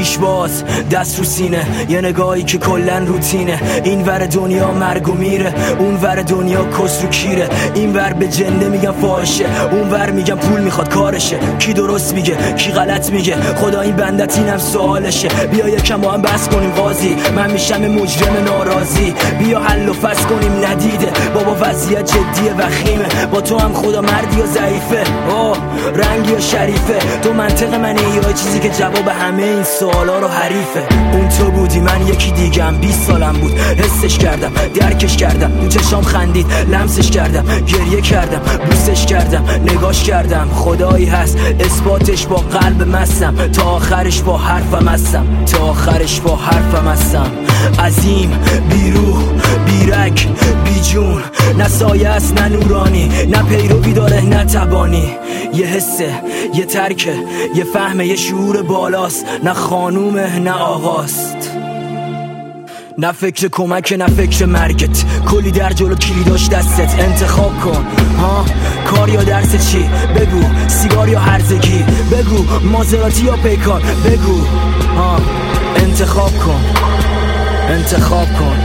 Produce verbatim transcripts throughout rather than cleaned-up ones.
پیش باز دست رو سینه، یه نگاهی که کلن روتینه. این ور دنیا مرگ و میره، اون ور دنیا کس رو کیره. این ور به جنده میگن فاحشه، اون ور میگن پول میخواد کارشه. کی درست میگه کی غلط میگه، خدا این بندت اینم سوالشه. بیا یکم با هم بس کنیم قاضی، من میشم مجرم ناراضی. بیا حل و فصل کنیم ندیده، بابا وضعیت جدیه وخیمه. با تو هم خدا مردی یا ضعیفه، آه رنگی یا شریفه. تو منطق منی یا چیزی که جواب همه این سوالا رو حریفه. اون تو بودی من یکی دیگم، بیست سالم بود حسش کردم درکش کردم. تو چشام خندید لمسش کردم، گریه کردم بوسش کردم نگاش کردم. خدایی هست اثباتش با قلب مستم، تا آخرش با حرفم هستم، تا آخرش با حرفم هستم. عظیم بیروح بیرک بی جون، نه سایه است نه نورانی، نه پیروی داره نه تبانی. یه حسه یه ترکه یه فهمه یه شعور بالاست، نه خانومه نه آقاست. نه فکر کمک نه فکر مرگت، کلی در جلو کلیداش دستت. انتخاب کن ها کار یا درس چی، بگو سیگار یا هرزگی، بگو مازراتی یا پیکان، بگو ها انتخاب کن انتخاب کن.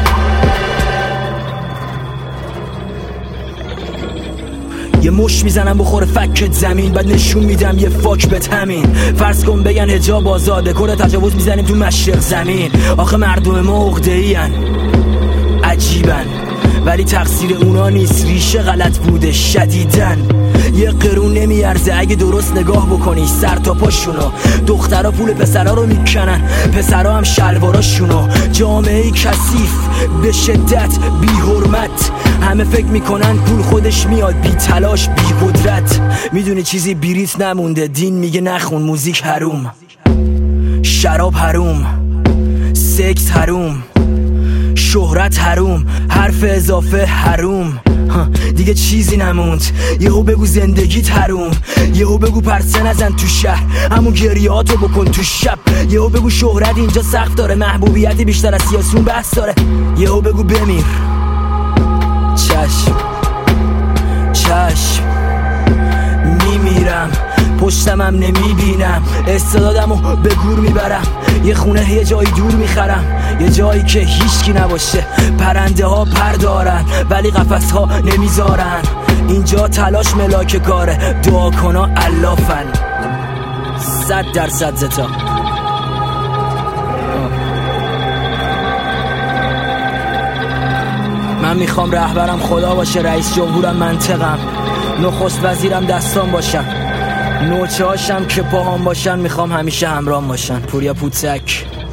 یه مش میزنم بخوره فکت زمین، بعد نشون میدم یه فاک بهت همین. فرض کن بگن حجاب آزاده، کره تجاوز میزنیم تو مشرق زمین. آخه مردم ما عقده‌ای ان، عجیبن ولی تقصیر اونا نیست، ریشه غلط بوده شدیدن. یه قرون نمیارزه اگه درست نگاه بکنی سر تا پاشونو. دخترها پول پسرها رو میکنن، پسرها هم شلواراشونو. جامعه کثیف به شدت بی حرمت، همه فکر میکنن پول خودش میاد بی تلاش بی قدرت. میدونی چیزی بیریت نمونده، دین میگه نخون، موزیک حروم، شراب حروم، سکس حروم، شهرت حروم، حرف اضافه حروم. دیگه چیزی نموند، یهو بگو زندگیت حروم، یهو بگو پرسه نزن تو شهر، همون گریهاتو بکن تو شب. یهو بگو شهرت اینجا سقف داره، محبوبیتی بیشتر از سیاسون بحث داره. یهو بگو بمیر، چشم چشم میمیرم، پشتمم نمیبینم، استعدادمو به گور میبرم. یه خونه یه جایی دور میخرم، یه جایی که هیچکی نباشه. پرنده ها پر دارن ولی قفس ها نمیذارن. اینجا تلاش ملاک کاره، دعا کنا علافن. صد درصد زتا. من میخوام رهبرم خدا باشه، رئیس جمهورم منطقم، نخست وزیرم دستان باشم، نوچه هاشم که پاهام باشن. میخوام همیشه همراهم باشن. پوریا پوتک.